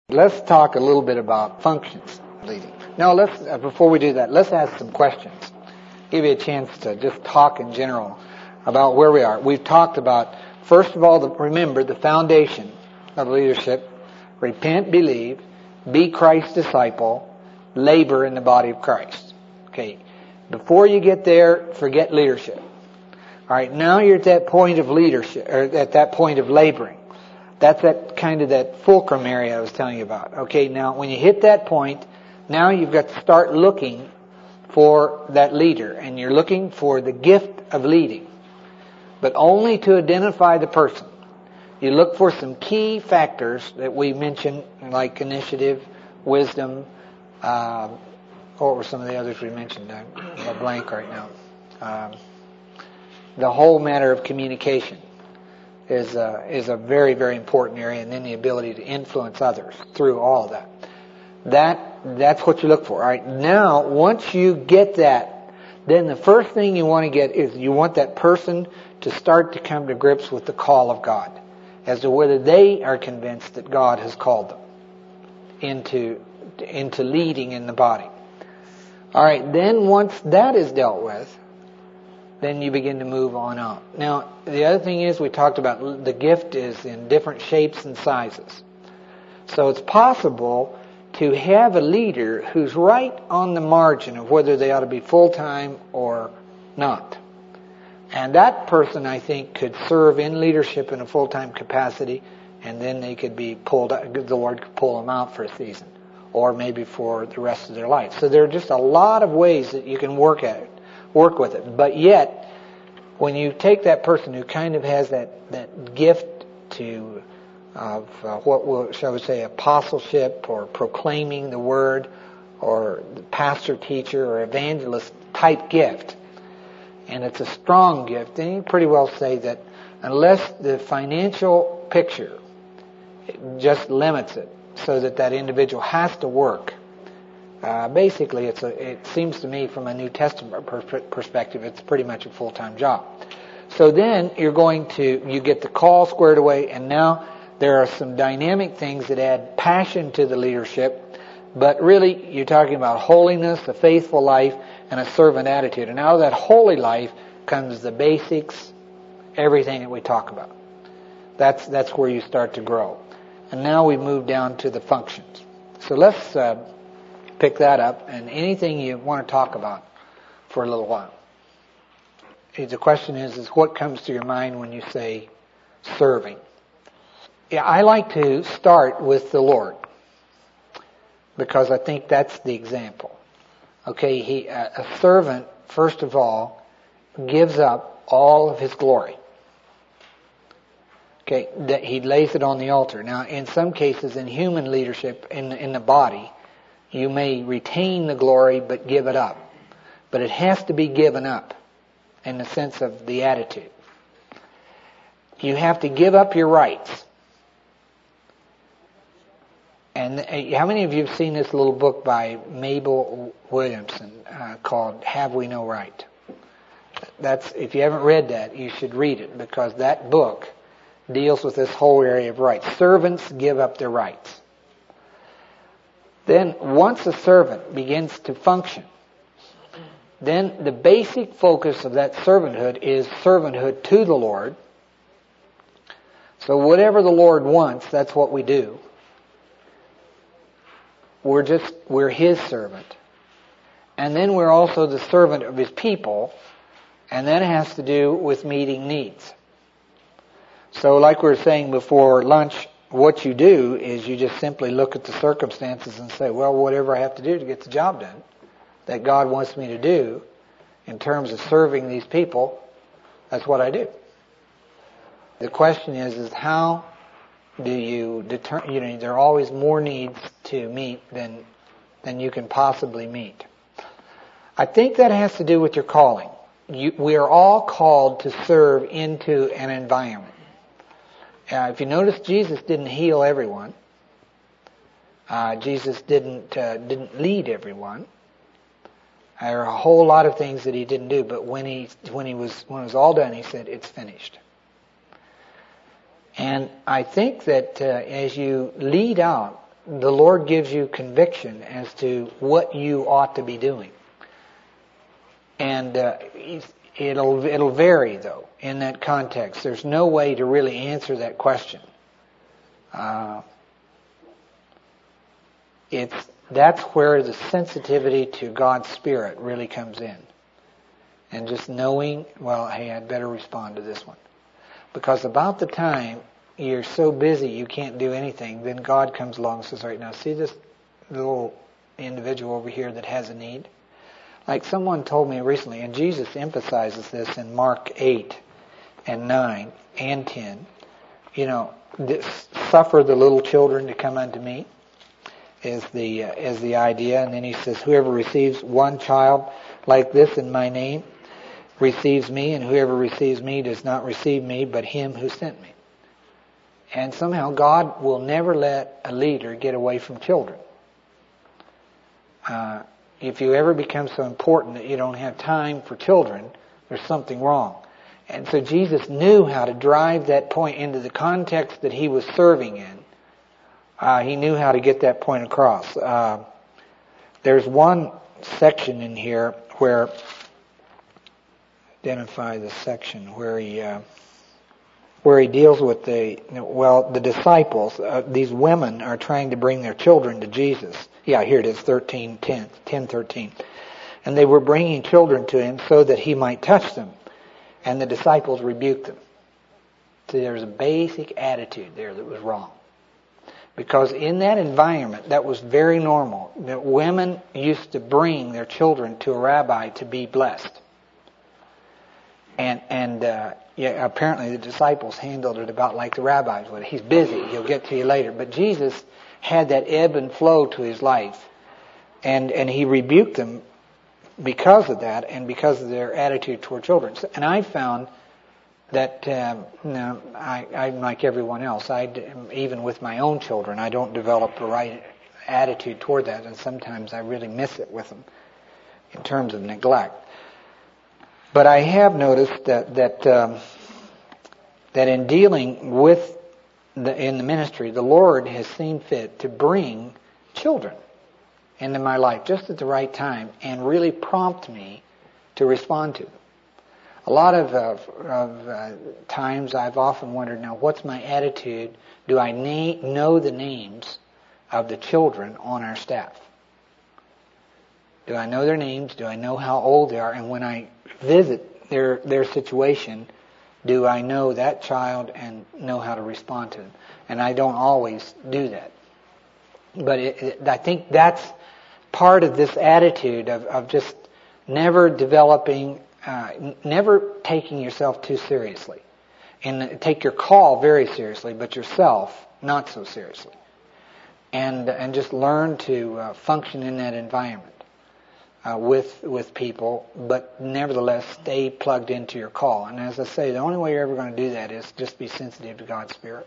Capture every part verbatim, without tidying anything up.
Let's talk a little bit about functions leading. Now, let's uh, before we do that, let's ask some questions. Give you a chance to just talk in general about where we are. We've talked about, first of all, the, remember the foundation of leadership: repent, believe, be Christ's disciple, labor in the body of Christ. Okay. Before you get there, forget leadership. All right. Now you're at that point of leadership, or at that point of laboring. That's that kind of that fulcrum area I was telling you about. Okay, now when you hit that point, now you've got to start looking for that leader, and you're looking for the gift of leading, but only to identify the person. You look for some key factors that we mentioned, like initiative, wisdom. Uh, what were some of the others we mentioned? I'm a blank right now. Um, the whole matter of communication is a, is a very, very important area, and then the ability to influence others through all of that. That, that's what you look for. All right. Now, once you get that, then the first thing you want to get is you want that person to start to come to grips with the call of God, as to whether they are convinced that God has called them into, into leading in the body. All right. Then once that is dealt with, then you begin to move on out. Now, the other thing is, we talked about the gift is in different shapes and sizes. So it's possible to have a leader who's right on the margin of whether they ought to be full-time or not. And that person, I think, could serve in leadership in a full-time capacity, and then they could be pulled out, the Lord could pull them out for a season, or maybe for the rest of their life. So there are just a lot of ways that you can work at it. Work with it. But yet, when you take that person who kind of has that, that gift to of uh, what will, shall we say, apostleship or proclaiming the word or the pastor, teacher, or evangelist type gift, and it's a strong gift, then you pretty well say that unless the financial picture just limits it so that that individual has to work, Uh, basically, it's a, it seems to me from a New Testament per- perspective, it's pretty much a full-time job. So then you're going to, you get the call squared away, and now there are some dynamic things that add passion to the leadership, but really you're talking about holiness, a faithful life, and a servant attitude. And out of that holy life comes the basics, everything that we talk about. That's, that's where you start to grow. And now we move down to the functions. So let's Uh, pick that up, and anything you want to talk about for a little while. The question is, is what comes to your mind when you say serving? Yeah, I like to start with the Lord, because I think that's the example. Okay, he, a servant, first of all, gives up all of his glory. Okay, that he lays it on the altar. Now, in some cases, in human leadership, in in the body, you may retain the glory but give it up. But it has to be given up in the sense of the attitude. You have to give up your rights. And how many of you have seen this little book by Mabel Williamson uh, called Have We No Right? That's, if you haven't read that, you should read it, because that book deals with this whole area of rights. Servants give up their rights. Then once a servant begins to function, then the basic focus of that servanthood is servanthood to the Lord. So whatever the Lord wants, that's what we do. We're just, we're His servant. And then we're also the servant of His people, and that has to do with meeting needs. So like we were saying before lunch, what you do is you just simply look at the circumstances and say, well, whatever I have to do to get the job done that God wants me to do in terms of serving these people, that's what I do. The question is, is how do you determine, you know, there are always more needs to meet than, than you can possibly meet. I think that has to do with your calling. You, we are all called to serve into an environment. Uh, if you notice, Jesus didn't heal everyone. Uh, Jesus didn't uh, didn't lead everyone. There are a whole lot of things that he didn't do. But when he when he was when it was all done, he said, "It's finished." And I think that uh, as you lead out the Lord gives you conviction as to what you ought to be doing. And uh, it'll it'll vary, though, in that context. There's no way to really answer that question. Uh, it's that's where the sensitivity to God's Spirit really comes in. And just knowing, well, hey, I'd better respond to this one. Because about the time you're so busy you can't do anything, then God comes along and says, all right, now see this little individual over here that has a need? Like someone told me recently, and Jesus emphasizes this in Mark eight and nine and ten, you know, this, suffer the little children to come unto me is the, uh, is the idea. And then he says, whoever receives one child like this in my name receives me, and whoever receives me does not receive me, but him who sent me. And somehow God will never let a leader get away from children. Uh, if you ever become so important that you don't have time for children, there's something wrong. And so Jesus knew how to drive that point into the context that he was serving in. Uh, he knew how to get that point across. Uh, there's one section in here where, identify the section where he, uh, where he deals with the, well, the disciples. Uh, these women are trying to bring their children to Jesus. Yeah, here it is, thirteen ten, ten thirteen. And they were bringing children to him so that he might touch them. And the disciples rebuked them. See, there was a basic attitude there that was wrong. Because in that environment, that was very normal. That women used to bring their children to a rabbi to be blessed. And, and uh, yeah, apparently the disciples handled it about like the rabbis would. He's busy. He'll get to you later. But Jesus had that ebb and flow to his life. And, and he rebuked them because of that and because of their attitude toward children. And I found that, um, you know, I, I'm like everyone else. I, even with my own children, I don't develop the right attitude toward that. And sometimes I really miss it with them in terms of neglect. But I have noticed that that um, that in dealing with the, in the ministry, the Lord has seen fit to bring children into my life just at the right time and really prompt me to respond to them. A lot of, uh, of uh, times I've often wondered, now what's my attitude? Do I na- know the names of the children on our staff? Do I know their names? Do I know how old they are? And when I visit their their situation, do I know that child and know how to respond to them? And I don't always do that. But it, it, I think that's part of this attitude of, of just never developing, uh, never taking yourself too seriously. And take your call very seriously, but yourself not so seriously. And, and just learn to uh, function in that environment. Uh, with with people, but nevertheless stay plugged into your call. And as I say, the only way you're ever going to do that is just be sensitive to God's Spirit.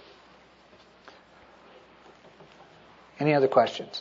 Any other questions?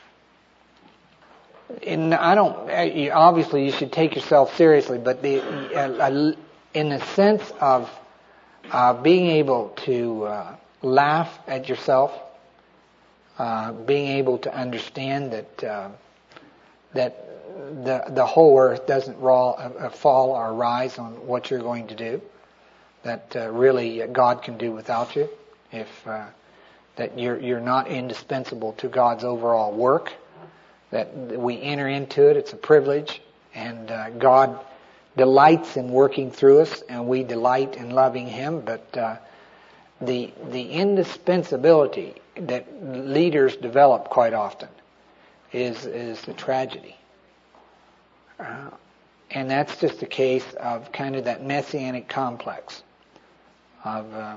And I don't. Obviously, you should take yourself seriously, but the uh, in the sense of uh, being able to uh, laugh at yourself, uh, being able to understand that. Uh, that the the whole earth doesn't raw, uh, fall or rise on what you're going to do, that uh, really God can do without you, if uh, that you're you're not indispensable to God's overall work, that we enter into it, it's a privilege, and uh, God delights in working through us, and we delight in loving Him, but uh, the the indispensability that leaders develop quite often is is the tragedy. Uh, and that's just a case of kind of that messianic complex of, uh,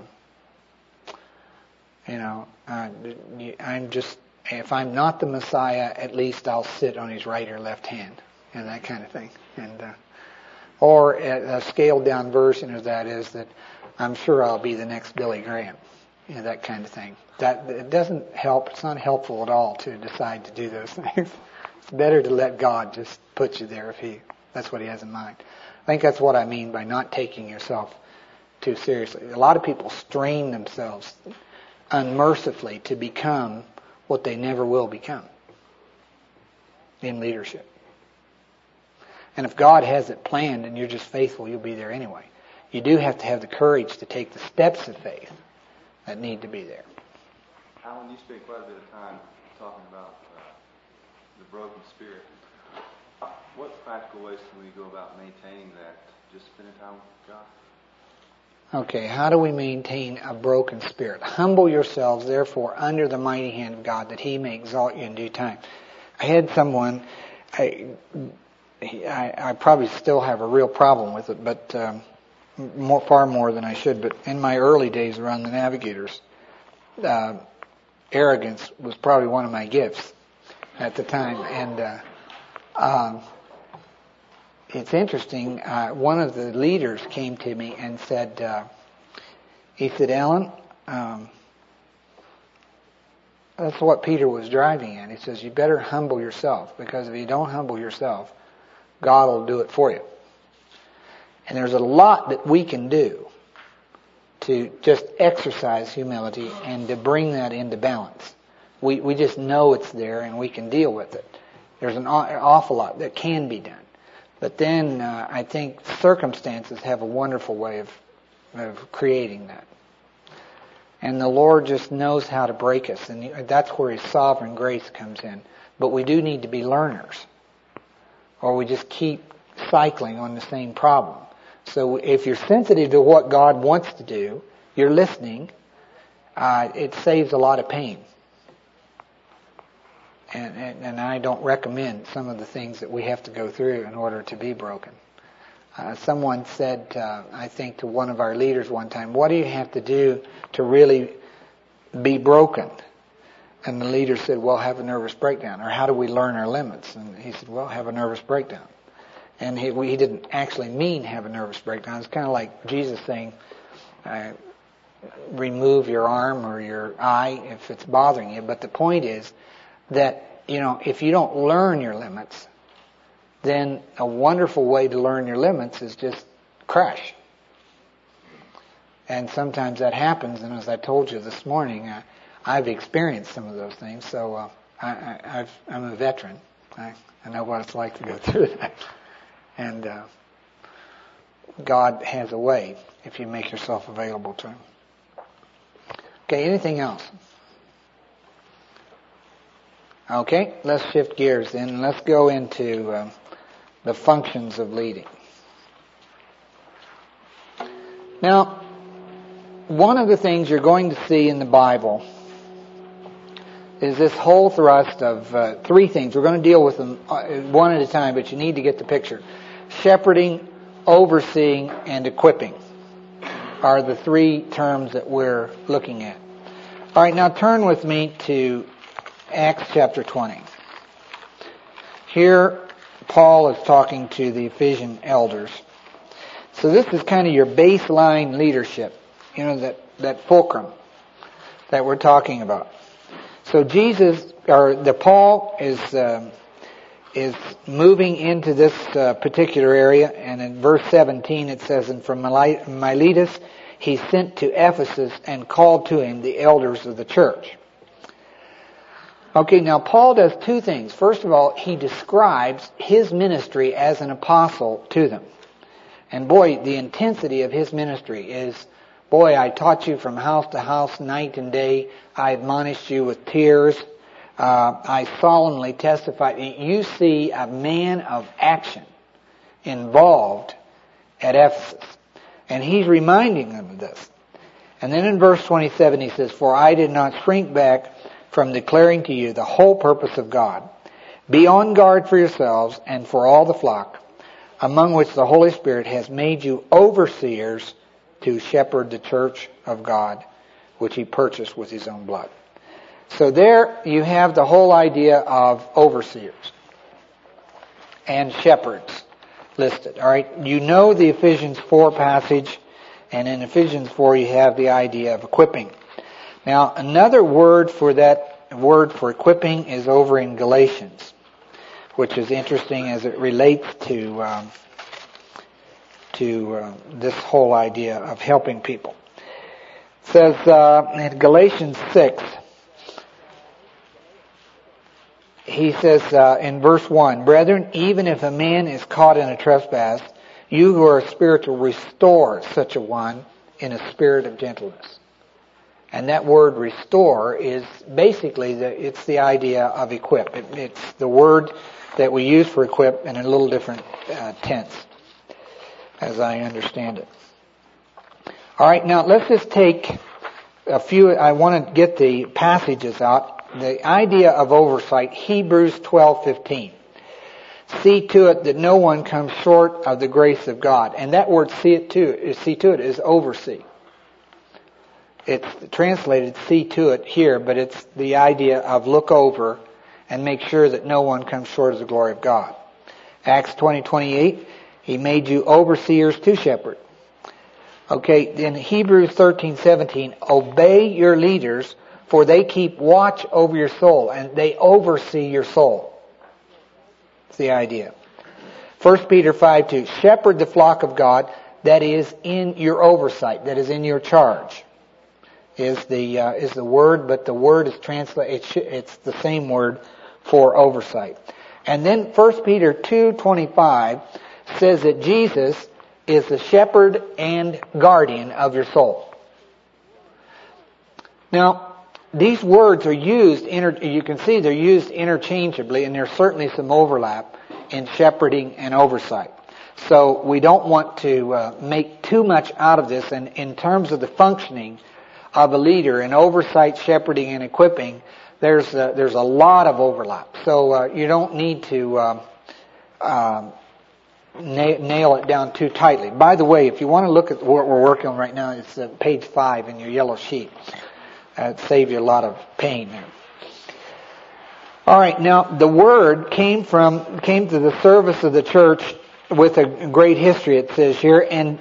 you know, uh, I'm just, if I'm not the Messiah, at least I'll sit on his right or left hand, and that kind of thing. And uh, or a, a scaled down version of that is that I'm sure I'll be the next Billy Graham. You know, that kind of thing. That it doesn't help. It's not helpful at all to decide to do those things. It's better to let God just put you there if He that's what He has in mind. I think that's what I mean by not taking yourself too seriously. A lot of people strain themselves unmercifully to become what they never will become in leadership. And if God has it planned and you're just faithful, you'll be there anyway. You do have to have the courage to take the steps of faith that need to be there. Alan, you spend quite a bit of time talking about uh, the broken spirit. What practical ways can we go about maintaining that? Just spending time with God? Okay, how do we maintain a broken spirit? Humble yourselves, therefore, under the mighty hand of God, that He may exalt you in due time. I had someone, I, I, I probably still have a real problem with it, but um, more, far more than I should. But in my early days around the Navigators, uh, arrogance was probably one of my gifts at the time. And uh, um, it's interesting. Uh, one of the leaders came to me and said, uh, he said, Alan, um, that's what Peter was driving at. He says, you better humble yourself, because if you don't humble yourself, God will do it for you. And there's a lot that we can do to just exercise humility and to bring that into balance. We we just know it's there and we can deal with it. There's an awful lot that can be done. But then uh, I think circumstances have a wonderful way of, of creating that. And the Lord just knows how to break us. And that's where His sovereign grace comes in. But we do need to be learners, or we just keep cycling on the same problem. So if you're sensitive to what God wants to do, you're listening, uh, it saves a lot of pain. And, and, and I don't recommend some of the things that we have to go through in order to be broken. Uh, someone said, uh, I think to one of our leaders one time, what do you have to do to really be broken? And the leader said, well, have a nervous breakdown. Or how do we learn our limits? And he said, well, have a nervous breakdown. And he, he didn't actually mean have a nervous breakdown. It's kind of like Jesus saying, uh, remove your arm or your eye if it's bothering you. But the point is that, you know, if you don't learn your limits, then a wonderful way to learn your limits is just crash. And sometimes that happens, and as I told you this morning, uh, I've experienced some of those things, so uh, I, I, I've, I'm a veteran. I, I know what it's like to go through that. And uh, God has a way if you make yourself available to Him. Okay, anything else? Okay, let's shift gears then, and let's go into uh, the functions of leading. Now, one of the things you're going to see in the Bible is this whole thrust of uh, three things. We're going to deal with them one at a time, but you need to get the picture. Shepherding, overseeing, and equipping are the three terms that we're looking at. All right, now turn with me to Acts chapter twenty. Here, Paul is talking to the Ephesian elders. So this is kind of your baseline leadership, you know, that, that fulcrum that we're talking about. So Jesus, or the Paul is um, is moving into this uh, particular area, and in verse seventeen it says, and from Miletus he sent to Ephesus and called to him the elders of the church. Okay, now Paul does two things. First of all, he describes his ministry as an apostle to them. And boy, the intensity of his ministry is, boy, I taught you from house to house, night and day. I admonished you with tears. Uh, I solemnly testified. You see a man of action involved at Ephesus. And he's reminding them of this. And then in verse twenty-seven he says, for I did not shrink back from declaring to you the whole purpose of God. Be on guard for yourselves and for all the flock, among which the Holy Spirit has made you overseers to shepherd the church of God, which He purchased with His own blood. So there you have the whole idea of overseers and shepherds listed. All right, you know the Ephesians four passage, and in Ephesians four you have the idea of equipping. Now, another word for that word for equipping is over in Galatians, which is interesting as it relates to um, to uh, this whole idea of helping people. It says uh, in Galatians six, he says uh, in verse one, "Brethren, even if a man is caught in a trespass, you who are spiritual, restore such a one in a spirit of gentleness." And that word "restore" is basically the, it's the idea of equip. It, it's the word that we use for equip in a little different uh, tense, as I understand it. All right, now let's just take a few. I want to get the passages out. The idea of oversight, Hebrews twelve fifteen. "See to it that no one comes short of the grace of God." And that word "see it to," see to it is oversee. It's translated "see to it" here, but it's the idea of look over and make sure that no one comes short of the glory of God. Acts twenty twenty-eight, "He made you overseers to shepherd." Okay, in Hebrews thirteen seventeen, "Obey your leaders, for they keep watch over your soul," and they oversee your soul. That's the idea. First Peter five two, "Shepherd the flock of God that is in your oversight," that is in your charge, is the uh, is the word, but the word is translated. It's, it's the same word for oversight. And then First Peter two twenty-five says that Jesus is the shepherd and guardian of your soul. Now, these words are used, inter- you can see they're used interchangeably, and there's certainly some overlap in shepherding and oversight. So we don't want to uh, make too much out of this, and in terms of the functioning of a leader in oversight, shepherding, and equipping, there's a, there's a lot of overlap. So uh, you don't need to uh, uh, na- nail it down too tightly. By the way, if you want to look at what we're working on right now, it's uh, page five in your yellow sheet. It'd save you a lot of pain there. All right, now the word came from came to the service of the church with a great history. It says here, and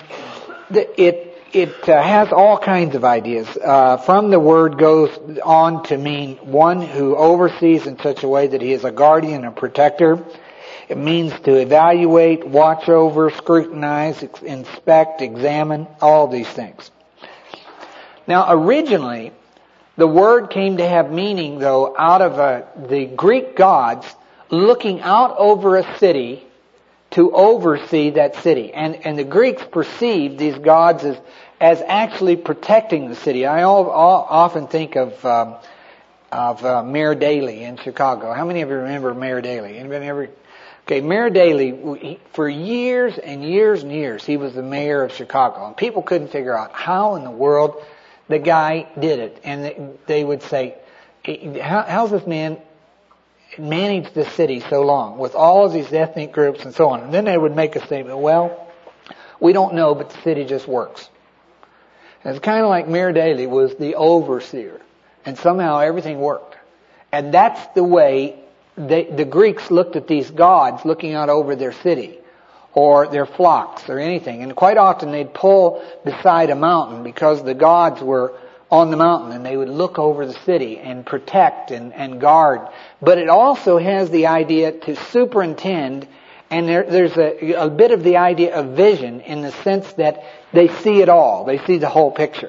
it it uh, has all kinds of ideas. Uh, from the word goes on to mean one who oversees in such a way that he is a guardian and protector. It means to evaluate, watch over, scrutinize, inspect, examine, all these things. Now, originally, the word came to have meaning, though, out of uh, the Greek gods looking out over a city to oversee that city. And, and the Greeks perceived these gods as, as actually protecting the city. I all, all, often think of um, of uh, Mayor Daley in Chicago. How many of you remember Mayor Daley? Anybody ever? Okay, Mayor Daley, he, for years and years and years, he was the mayor of Chicago. And people couldn't figure out how in the world the guy did it. And they, they would say, how, how's this man managed the city so long with all of these ethnic groups and so on? And then they would make a statement, well, we don't know, but the city just works. And it's kind of like Mayor Daley was the overseer. And somehow everything worked. And that's the way they, the Greeks looked at these gods looking out over their city or their flocks or anything. And quite often they'd pull beside a mountain because the gods were on the mountain, and they would look over the city and protect and, and guard. But it also has the idea to superintend, and there, there's a, a bit of the idea of vision in the sense that they see it all. They see the whole picture.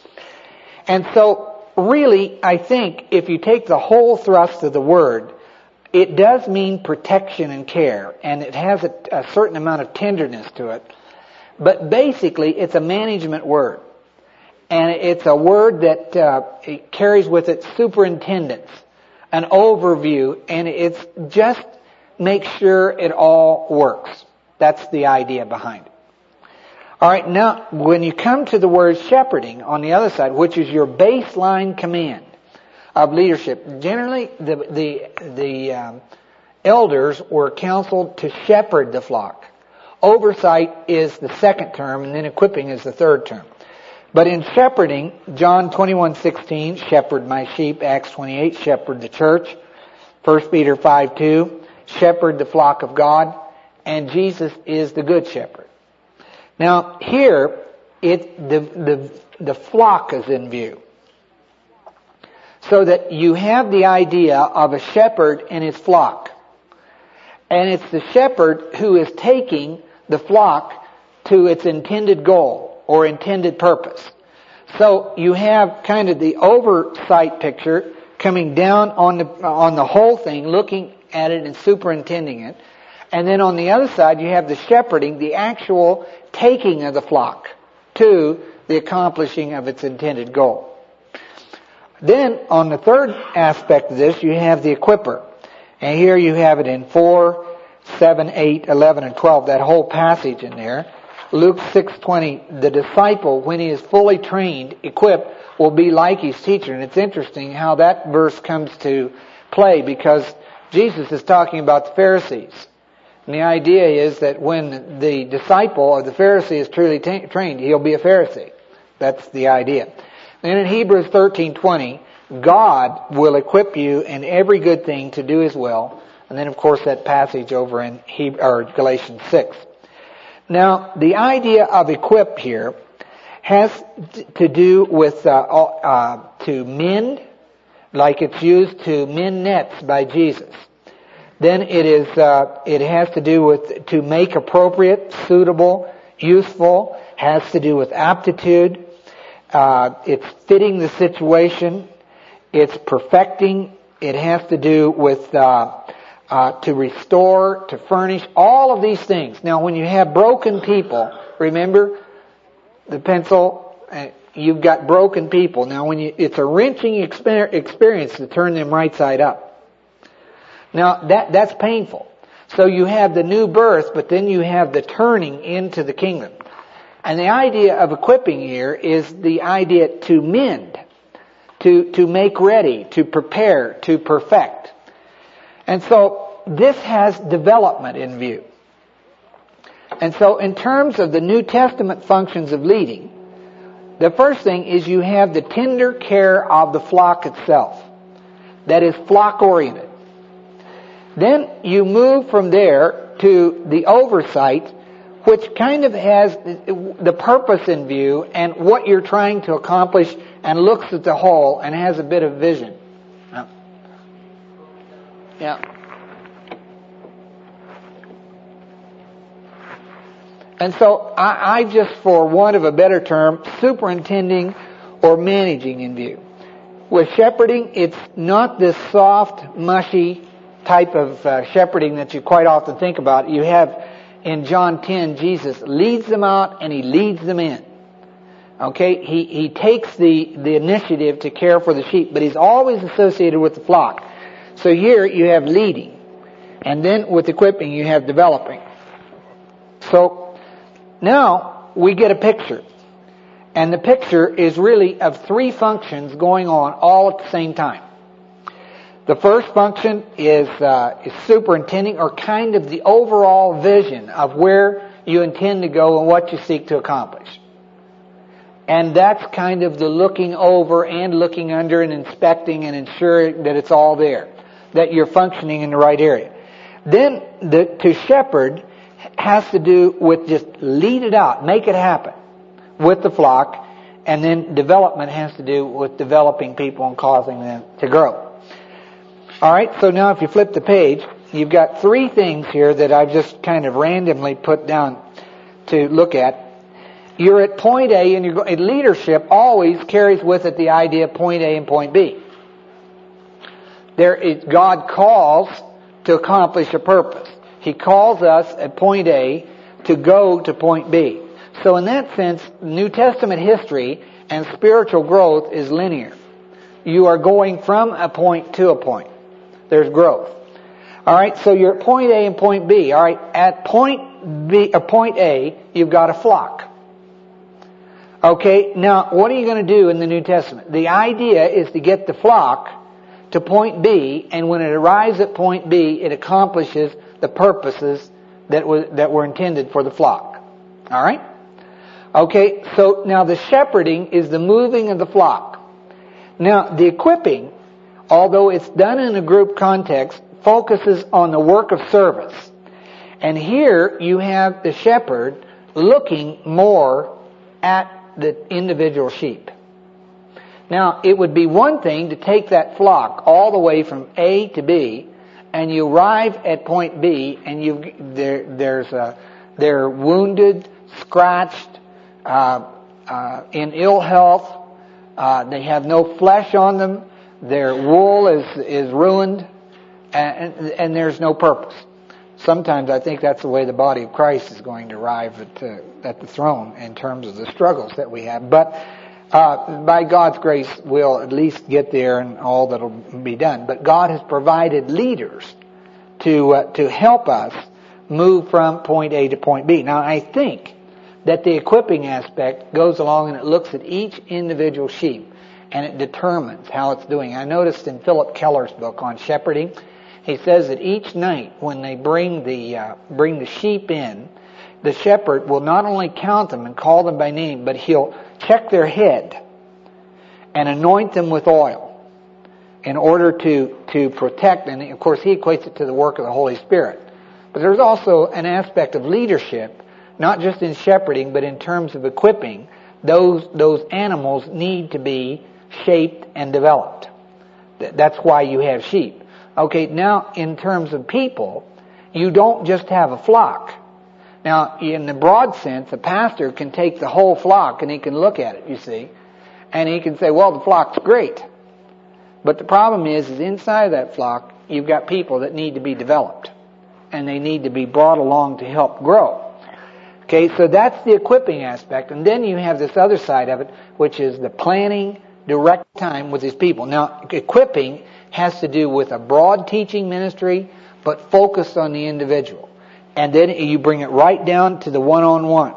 And so, really, I think if you take the whole thrust of the word, it does mean protection and care, and it has a, a certain amount of tenderness to it. But basically, it's a management word. And it's a word that uh, it carries with it superintendence, an overview, and it's just make sure it all works. That's the idea behind it. All right, now when you come to the word shepherding on the other side, which is your baseline command of leadership, generally the the the um, elders were counseled to shepherd the flock. Oversight is the second term, and then equipping is the third term. But in shepherding, John twenty-one sixteen, shepherd my sheep. Acts twenty-eight, shepherd the church. First Peter five two, shepherd the flock of God. And Jesus is the good shepherd. Now here, it the the the flock is in view. So that you have the idea of a shepherd and his flock. And it's the shepherd who is taking the flock to its intended goal or intended purpose. So you have kind of the oversight picture coming down on the on the whole thing, looking at it and superintending it. And then on the other side, you have the shepherding, the actual taking of the flock to the accomplishing of its intended goal. Then, on the third aspect of this, you have the equipper. And here you have it in four, seven, eight, eleven, and twelve, that whole passage in there. Luke six twenty, the disciple, when he is fully trained, equipped, will be like his teacher. And it's interesting how that verse comes to play, because Jesus is talking about the Pharisees. And the idea is that when the disciple or the Pharisee is truly t- trained, he'll be a Pharisee. That's the idea. Then in Hebrews thirteen twenty, God will equip you in every good thing to do His will. And then, of course, that passage over in Hebrew, or Galatians six. Now, the idea of equip here has to do with uh, uh, to mend, like it's used to mend nets by Jesus. Then it is uh, it has to do with to make appropriate, suitable, useful. Has to do with aptitude. Uh, it's fitting the situation. It's perfecting. It has to do with uh, uh, to restore, to furnish, all of these things. Now, when you have broken people, remember the pencil. Uh, you've got broken people. Now, when you, it's a wrenching exper- experience to turn them right side up. Now, that that's painful. So you have the new birth, but then you have the turning into the kingdom. And the idea of equipping here is the idea to mend, to to make ready, to prepare, to perfect. And so this has development in view. And so in terms of the New Testament functions of leading, the first thing is you have the tender care of the flock itself. That is flock-oriented. Then you move from there to the oversight, which kind of has the purpose in view and what you're trying to accomplish, and looks at the whole and has a bit of vision. Yeah. And so I, I just, for want of a better term, superintending or managing in view. With shepherding, it's not this soft, mushy type of uh, shepherding that you quite often think about. You have in John ten, Jesus leads them out and He leads them in. Okay, he he takes the the initiative to care for the sheep, but He's always associated with the flock. So here you have leading, and then with equipping you have developing. So now we get a picture, and the picture is really of three functions going on all at the same time. The first function is, uh, is superintending, or kind of the overall vision of where you intend to go and what you seek to accomplish. And that's kind of the looking over and looking under and inspecting and ensuring that it's all there, that you're functioning in the right area. Then the, to shepherd has to do with just lead it out, make it happen with the flock, and then development has to do with developing people and causing them to grow. All right, so now if you flip the page, you've got three things here that I've just kind of randomly put down to look at. You're at point A, and you're, and leadership always carries with it the idea of point A and point B. There is, God calls to accomplish a purpose. He calls us at point A to go to point B. So in that sense, New Testament history and spiritual growth is linear. You are going from a point to a point. There's growth. All right, so you're at point A and point B. All right, at point B, or point A, you've got a flock. Okay, now what are you going to do in the New Testament? The idea is to get the flock to point B, and when it arrives at point B, it accomplishes the purposes that were, that were intended for the flock. All right? Okay, so now the shepherding is the moving of the flock. Now, the equipping, although it's done in a group context, focuses on the work of service. And here you have the shepherd looking more at the individual sheep. Now, it would be one thing to take that flock all the way from A to B, and you arrive at point B, and you there, there's a, they're wounded, scratched, uh, uh, in ill health. Uh, they have no flesh on them. their wool is, is ruined, and, and there's no purpose. Sometimes I think that's the way the body of Christ is going to arrive at, uh, at the throne in terms of the struggles that we have. But uh, by God's grace, we'll at least get there and all that will be done. But God has provided leaders to uh, to help us move from point A to point B. Now, I think that the equipping aspect goes along and it looks at each individual sheep and it determines how it's doing. I noticed in Philip Keller's book on shepherding, he says that each night when they bring the uh, bring the sheep in, the shepherd will not only count them and call them by name, but he'll check their head and anoint them with oil in order to, to protect. And of course, he equates it to the work of the Holy Spirit. But there's also an aspect of leadership, not just in shepherding, but in terms of equipping. Those those animals need to be shaped and developed. That's why you have sheep. Okay, now in terms of people, you don't just have a flock. Now, in the broad sense, a pastor can take the whole flock and he can look at it, you see, and he can say, well, the flock's great. But the problem is, is inside of that flock, you've got people that need to be developed, and they need to be brought along to help grow. Okay, so that's the equipping aspect. And then you have this other side of it, which is the planning, direct time with his people. Now, equipping has to do with a broad teaching ministry, but focused on the individual. And then you bring it right down to the one-on-one,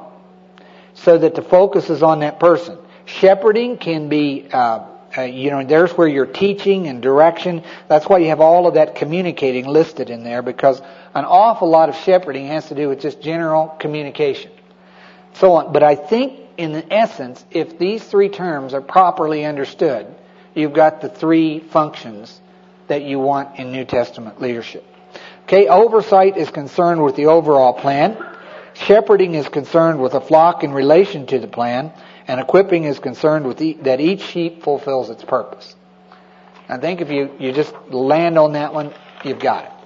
so that the focus is on that person. Shepherding can be, uh, uh, you know, there's where you're teaching and direction. That's why you have all of that communicating listed in there, because an awful lot of shepherding has to do with just general communication. So on. But I think in essence, if these three terms are properly understood, you've got the three functions that you want in New Testament leadership. Okay, oversight is concerned with the overall plan. Shepherding is concerned with a flock in relation to the plan. And equipping is concerned with the, that each sheep fulfills its purpose. I think if you, you just land on that one, you've got it.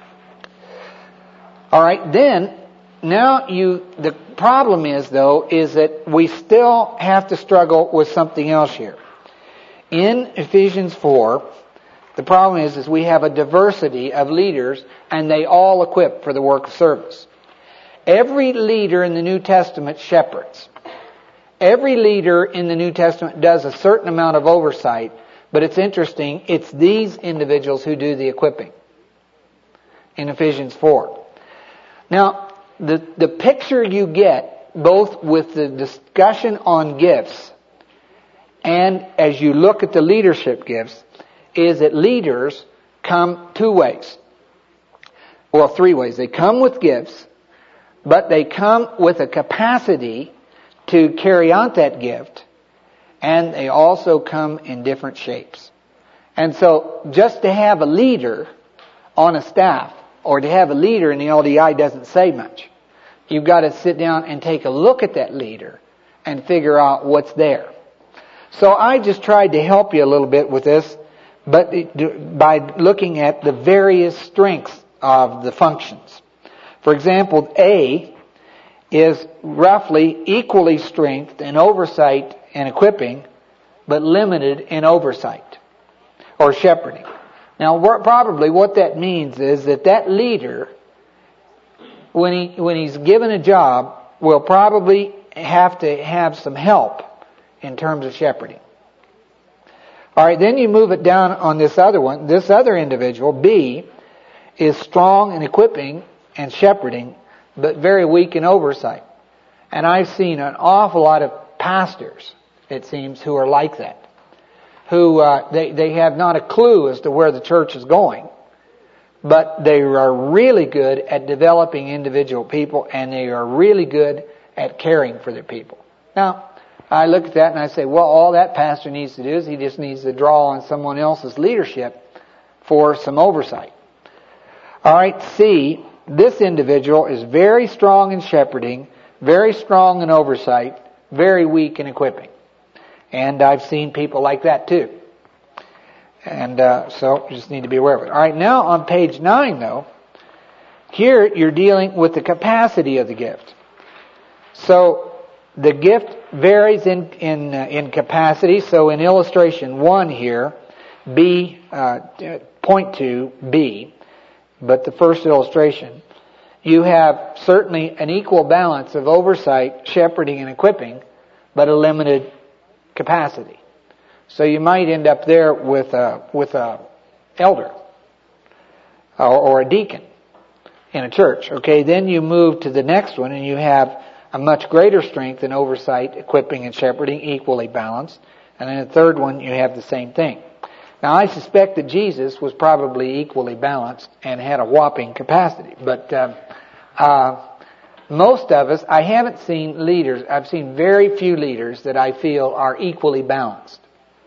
All right, then, now you, the problem is, though, is that we still have to struggle with something else here. In Ephesians four, the problem is, is we have a diversity of leaders, and they all equip for the work of service. Every leader in the New Testament shepherds. Every leader in the New Testament does a certain amount of oversight, but it's interesting, it's these individuals who do the equipping in Ephesians four. Now, the, the picture you get, both with the discussion on gifts and as you look at the leadership gifts, is that leaders come two ways. Well, three ways. They come with gifts, but they come with a capacity to carry out that gift, and they also come in different shapes. And so just to have a leader on a staff or to have a leader in the L D I doesn't say much. You've got to sit down and take a look at that leader and figure out what's there. So I just tried to help you a little bit with this, but by looking at the various strengths of the functions. For example, A is roughly equally strength in oversight and equipping, but limited in oversight or shepherding. Now, probably what that means is that that leader, when he when he's given a job, will probably have to have some help in terms of shepherding. All right, then you move it down on this other one. This other individual, B, is strong in equipping and shepherding, but very weak in oversight. And I've seen an awful lot of pastors, it seems, who are like that. Who, uh, they, they have not a clue as to where the church is going, but they are really good at developing individual people, and they are really good at caring for their people. Now, I look at that and I say, well, all that pastor needs to do is he just needs to draw on someone else's leadership for some oversight. All right, C, this individual is very strong in shepherding, very strong in oversight, very weak in equipping. And I've seen people like that too. And uh, so you just need to be aware of it. All right, now on page nine, though, here you're dealing with the capacity of the gift. So the gift varies in in, uh, in capacity. So in illustration one here, B, uh, point to B, but the first illustration, you have certainly an equal balance of oversight, shepherding, and equipping, but a limited capacity. So you might end up there with a with a elder or, or a deacon in a church. Okay, then you move to the next one, and you have a much greater strength in oversight, equipping, and shepherding, equally balanced. And then the third one, you have the same thing. Now, I suspect that Jesus was probably equally balanced and had a whopping capacity. But uh, uh, most of us, I haven't seen leaders, I've seen very few leaders that I feel are equally balanced.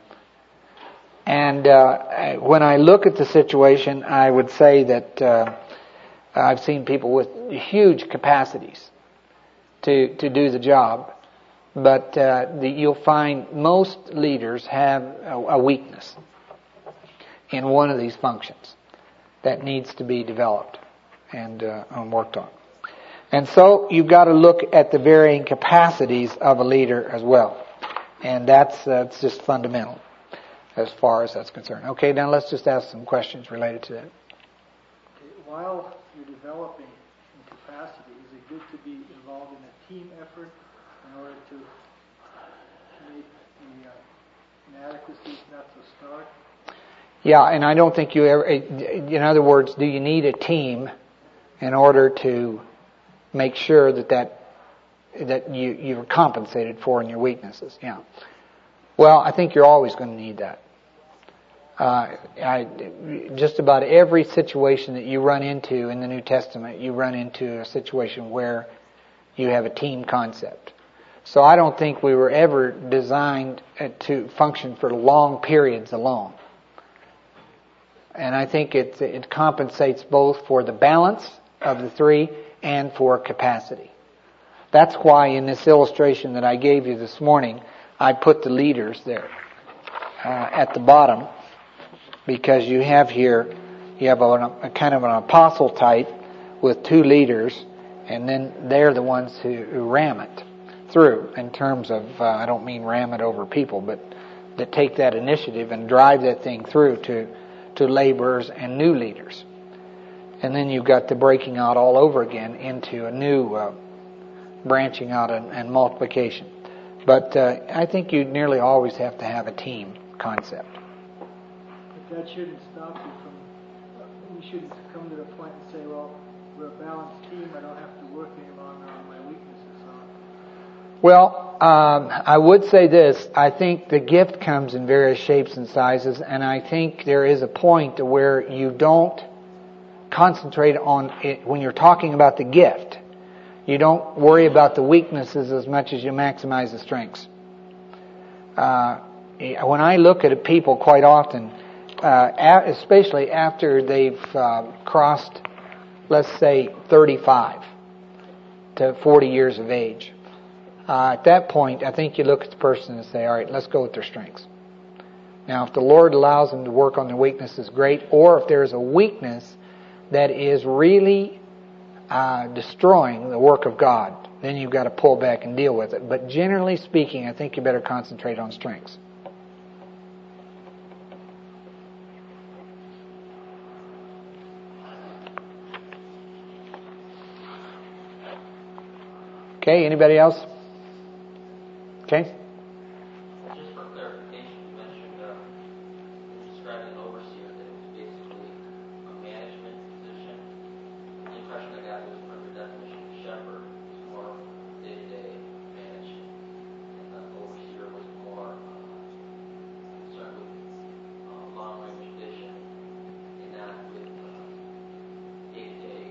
And uh, when I look at the situation, I would say that uh, I've seen people with huge capacities to, to do the job. But uh, the, you'll find most leaders have a, a weakness in one of these functions that needs to be developed and, uh, and worked on. And so you've got to look at the varying capacities of a leader as well. And that's, that's just fundamental as far as that's concerned. Okay, now let's just ask some questions related to that. Okay, while you're developing in capacity, is it good to be involved in a team effort in order to make the uh, inadequacies not to start? Yeah, and I don't think you ever, in other words, do you need a team in order to make sure that that, that you, you're compensated for in your weaknesses? Yeah. Well, I think you're always going to need that. Uh, I, just about every situation that you run into in the New Testament, you run into a situation where you have a team concept. So I don't think we were ever designed to function for long periods alone. And I think it, it compensates both for the balance of the three and for capacity. That's why in this illustration that I gave you this morning, I put the leaders there uh, at the bottom, because you have here, you have a, a kind of an apostle type with two leaders, and then they're the ones who, who ram it through in terms of, uh, I don't mean ram it over people, but that take that initiative and drive that thing through to to laborers and new leaders. And then you've got the breaking out all over again into a new uh, branching out and, and multiplication. But uh, I think you nearly always have to have a team concept. But that shouldn't stop you from, uh, you shouldn't come to the point and say, well, we're a balanced team, I don't have to work any longer on my weaknesses. On. Well, um, I would say this. I think the gift comes in various shapes and sizes, and I think there is a point to where you don't concentrate on it when you're talking about the gift. You don't worry about the weaknesses as much as you maximize the strengths. Uh, when I look at people quite often, uh, especially after they've uh, crossed, let's say, thirty-five to forty years of age, Uh, at that point, I think you look at the person and say, all right, let's go with their strengths. Now, if the Lord allows them to work on their weaknesses, great. Or if there's a weakness that is really uh, destroying the work of God, then you've got to pull back and deal with it. But generally speaking, I think you better concentrate on strengths. Okay, anybody else? Okay. Just for clarification, you mentioned uh, you described an overseer that it was basically a management position. The impression I got was from the definition of shepherd was more day-to-day management, and the overseer was more uh, concerned with uh, long-range vision and not with uh, day-to-day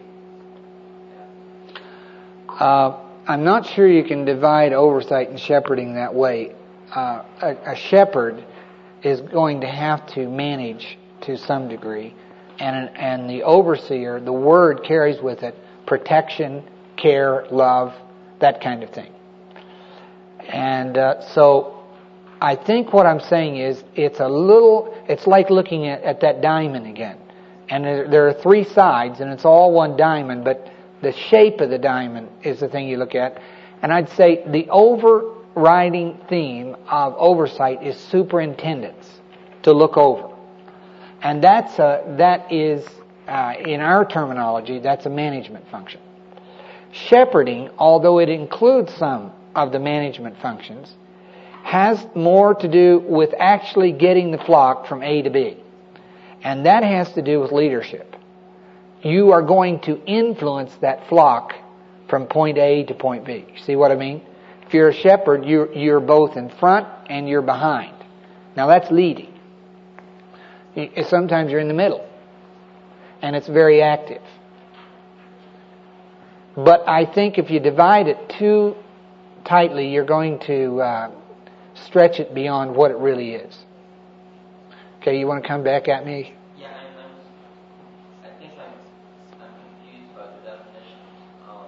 happening. Uh, I'm not sure you can divide oversight and shepherding that way. Uh, a, a shepherd is going to have to manage to some degree, and and the overseer, the word carries with it protection, care, love, that kind of thing. And uh, so I think what I'm saying is it's a little, it's like looking at, at that diamond again. And there, there are three sides, and it's all one diamond, but the shape of the diamond is the thing you look at. And I'd say the overriding theme of oversight is superintendence, to look over. And that's a, that is, uh, in our terminology, that's a management function. Shepherding, although it includes some of the management functions, has more to do with actually getting the flock from A to B. And that has to do with leadership. You are going to influence that flock from point A to point B. See what I mean? If you're a shepherd, you're, you're both in front and you're behind. Now that's leading. Sometimes you're in the middle. And it's very active. But I think if you divide it too tightly, you're going to uh, stretch it beyond what it really is. Okay, you want to come back at me? Yeah, I'm, I'm, I think I'm, I'm confused about the definitions. Um,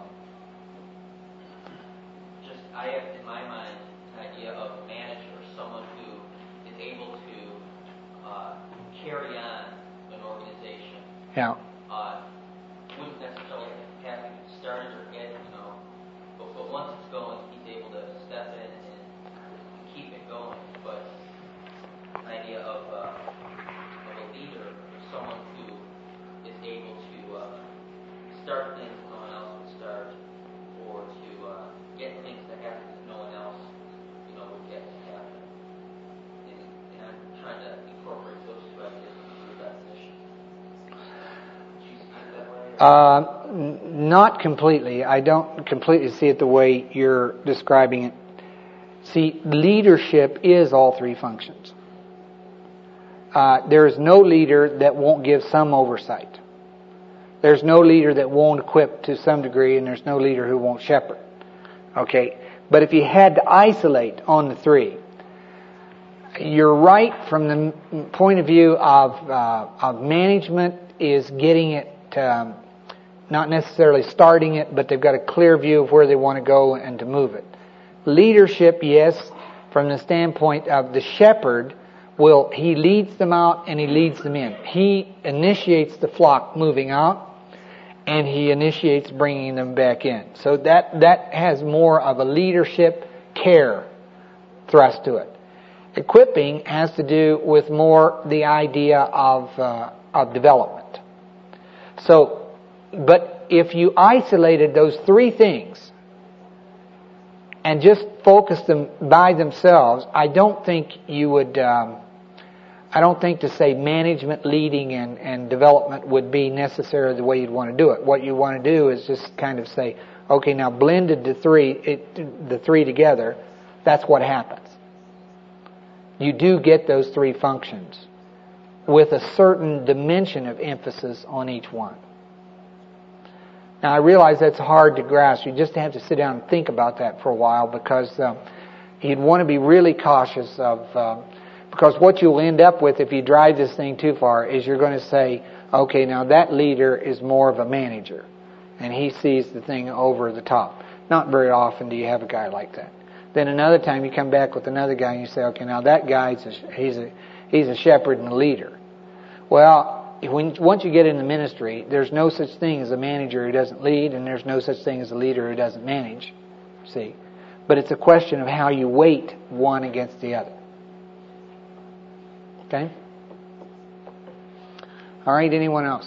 just, I have in my mind an idea of a manager, someone who is able to uh, carry on an organization. Yeah. Uh, wouldn't necessarily have to get started or get, you know, but, but once it's going, he's able to step in and keep it going. But an idea of, uh, of a leader, or someone who is able to uh, start things no one else would start, or to uh, get things to happen that no one else, you know, would get to happen. And, and I'm trying to incorporate those two ideas into the definition. Do you see it that way? Uh, n- not completely. I don't completely see it the way you're describing it. See, leadership is all three functions. Uh, there is no leader that won't give some oversight. There's no leader that won't equip to some degree, and there's no leader who won't shepherd. Okay? But if you had to isolate on the three, you're right from the point of view of, uh, of management is getting it, um, not necessarily starting it, but they've got a clear view of where they want to go and to move it. Leadership, yes, from the standpoint of the shepherd, will he leads them out and he leads them in. He initiates the flock moving out, and he initiates bringing them back in. So that that has more of a leadership care thrust to it. Equipping has to do with more the idea of uh, of development. So, but if you isolated those three things and just focused them by themselves, I don't think you would. Um, I don't think to say management, leading, and, and development would be necessarily the way you'd want to do it. What you want to do is just kind of say, okay, now blended the three, it, the three together, that's what happens. You do get those three functions with a certain dimension of emphasis on each one. Now, I realize that's hard to grasp. You just have to sit down and think about that for a while, because uh, you'd want to be really cautious of... Uh, Because what you'll end up with if you drive this thing too far is you're going to say, okay, now that leader is more of a manager, and he sees the thing over the top. Not very often do you have a guy like that. Then another time you come back with another guy and you say, okay, now that guy's a, he's a he's a shepherd and a leader. Well, when once you get in the ministry, there's no such thing as a manager who doesn't lead, and there's no such thing as a leader who doesn't manage. See, but it's a question of how you weight one against the other. Okay? All right, anyone else?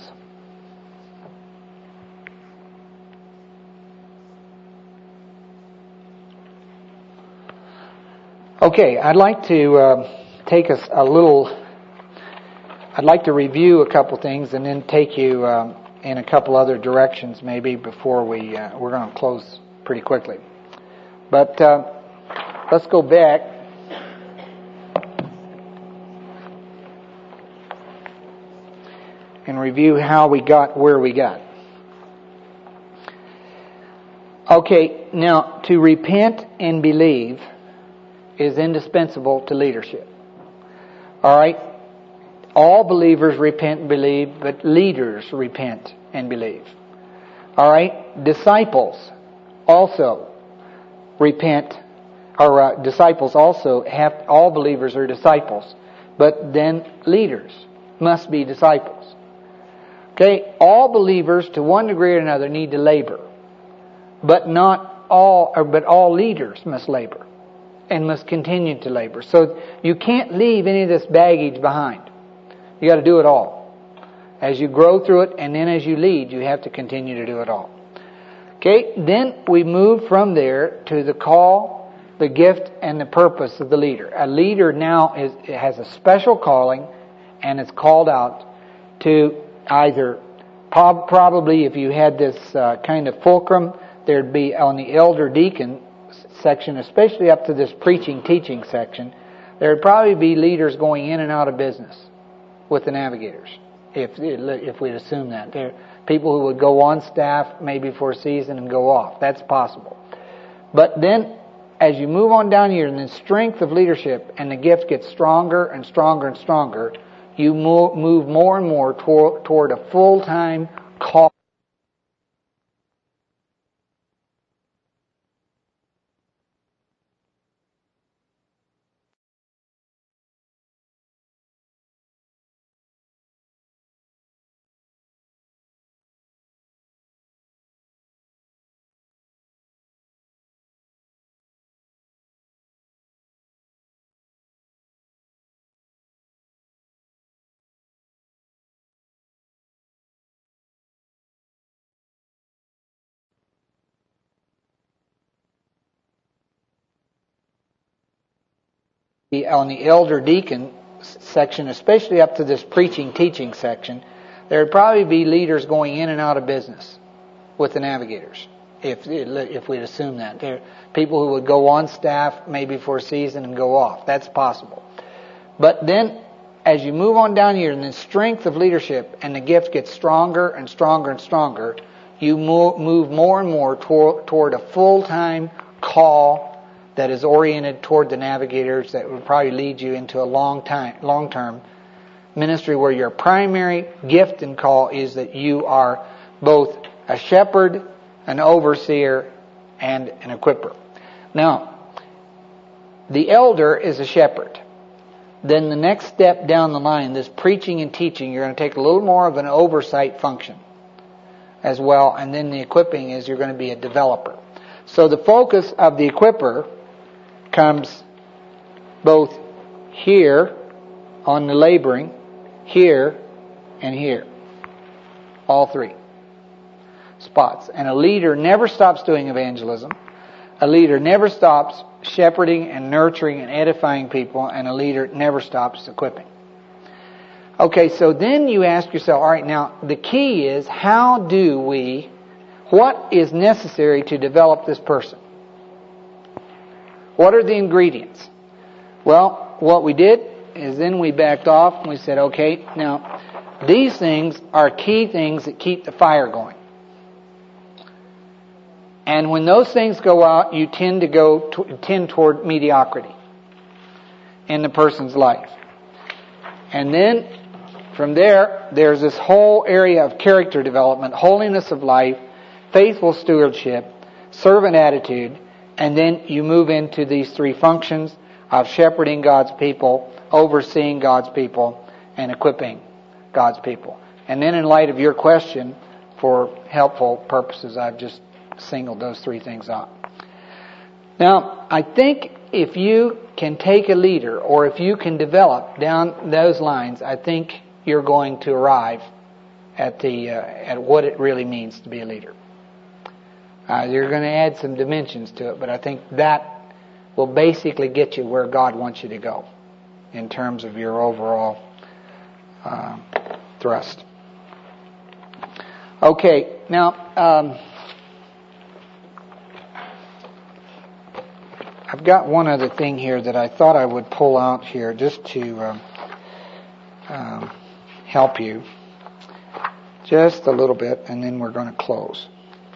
Okay, I'd like to uh, take us a little, I'd like to review a couple things and then take you uh, in a couple other directions maybe before we, uh, we're going to close pretty quickly. But uh, let's go back. And review how we got where we got. Okay, now to repent and believe is indispensable to leadership. All right? All believers repent and believe, but leaders repent and believe. All right? Disciples also repent, or uh, disciples also have, all believers are disciples, but then leaders must be disciples. Okay, all believers to one degree or another need to labor, but not all, or, but all leaders must labor and must continue to labor. So you can't leave any of this baggage behind. You got to do it all. As you grow through it, and then as you lead, you have to continue to do it all. Okay, then we move from there to the call, the gift, and the purpose of the leader. A leader now is has a special calling, and it's called out to either, probably if you had this uh, kind of fulcrum, there'd be on the elder deacon section, especially up to this preaching, teaching section, there'd probably be leaders going in and out of business with the navigators, if if we'd assume that. There people who would go on staff maybe for a season and go off. That's possible. But then, as you move on down here, and the strength of leadership and the gift gets stronger and stronger and stronger, you move more and more toward, toward a full-time call. On the elder deacon section, especially up to this preaching, teaching section, there'd probably be leaders going in and out of business with the navigators, if if we'd assume that. There people who would go on staff maybe for a season and go off. That's possible. But then, as you move on down here, and the strength of leadership and the gift gets stronger and stronger and stronger, you move more and more toward, toward a full-time call that is oriented toward the navigators, that would probably lead you into a long time, long-term ministry where your primary gift and call is that you are both a shepherd, an overseer, and an equipper. Now, the elder is a shepherd. Then the next step down the line, this preaching and teaching, you're going to take a little more of an oversight function as well, and then the equipping is you're going to be a developer. So the focus of the equipper comes both here on the laboring, here, and here. All three spots. And a leader never stops doing evangelism. A leader never stops shepherding and nurturing and edifying people. And a leader never stops equipping. Okay, so then you ask yourself, all right, now the key is, how do we, what is necessary to develop this person? What are the ingredients? Well, what we did is then we backed off and we said, okay, now these things are key things that keep the fire going. And when those things go out, you tend to go to, tend toward mediocrity in the person's life. And then from there, there's this whole area of character development, holiness of life, faithful stewardship, servant attitude, and then you move into these three functions of shepherding God's people, overseeing God's people, and equipping God's people. And then in light of your question, for helpful purposes, I've just singled those three things out. Now, I think if you can take a leader, or if you can develop down those lines, I think you're going to arrive at the uh, at what it really means to be a leader. Uh, you're going to add some dimensions to it, but I think that will basically get you where God wants you to go in terms of your overall uh, thrust. Okay, now um, I've got one other thing here that I thought I would pull out here just to um, um, help you just a little bit, and then we're going to close.